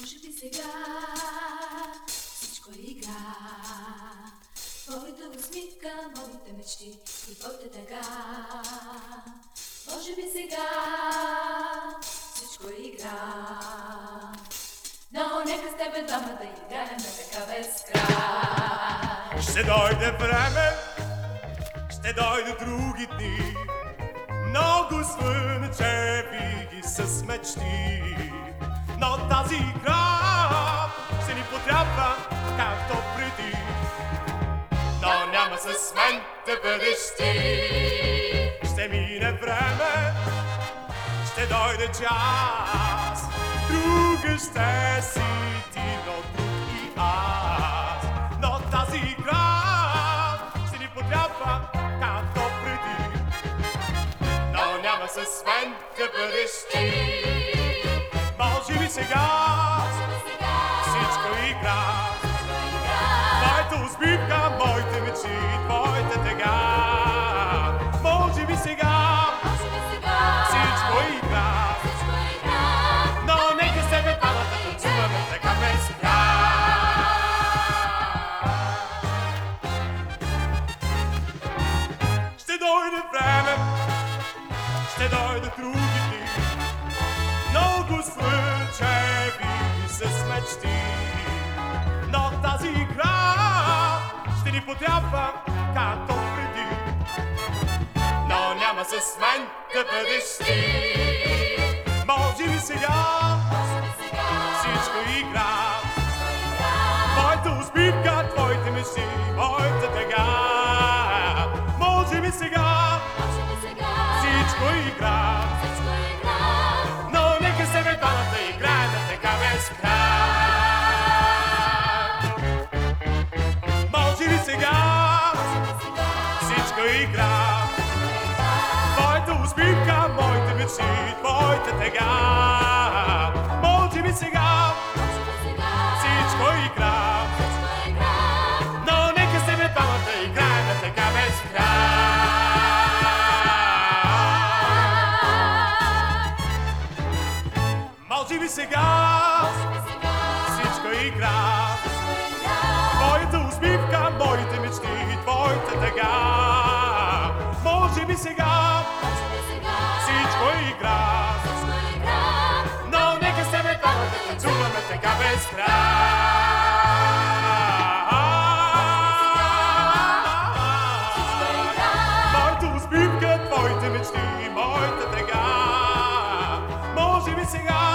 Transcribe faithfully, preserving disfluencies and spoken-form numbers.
Може би сега всичко е игра, твоята усмивка, моите мечти и твоята тъга. Може би сега всичко е игра, но нека с тебе двама да играем на така без край. Ще дойде време, ще дойде други дни, много слънчеви ги с мечти. Но тази игра ще ни потрябва както преди, но няма с мен да бъдеш ти. Ще мине време, ще дойде час, друга ще си ти, но друг и аз. Но тази игра ще ни потрябва както преди, но няма с мен да бъдеш ти. Може би сега всичко е игра, твоята усмивка, моите мечти, твоята тъга. Може би сега всичко е игра, но нека се ме двамата танцуваме така без край. Ще дойде време, ще дойде други дни, много слънчеви с мечти, но тази игра ще ни потрябва както преди, но няма с мен да бъдеш ти. Може би сега всичко е игра, моята усмивка, твоите мечти, моята тъга. Може би сега всичко е игра, но нека се ме двамата играем на така без край. Може би сега всичко е игра, твоята усмивка, моите мечти, твоята тъга. Може би сега всичко е игра, но нека се ме двамата играем на така без край. Може би сега всичко е игра, твоята усмивка, моите мечти, твоята тъга. Може би сега всичко е игра, но нека се ме двамата танцуваме така без край. Моята усмивка, твоите мечти, моята тъга. Може би сега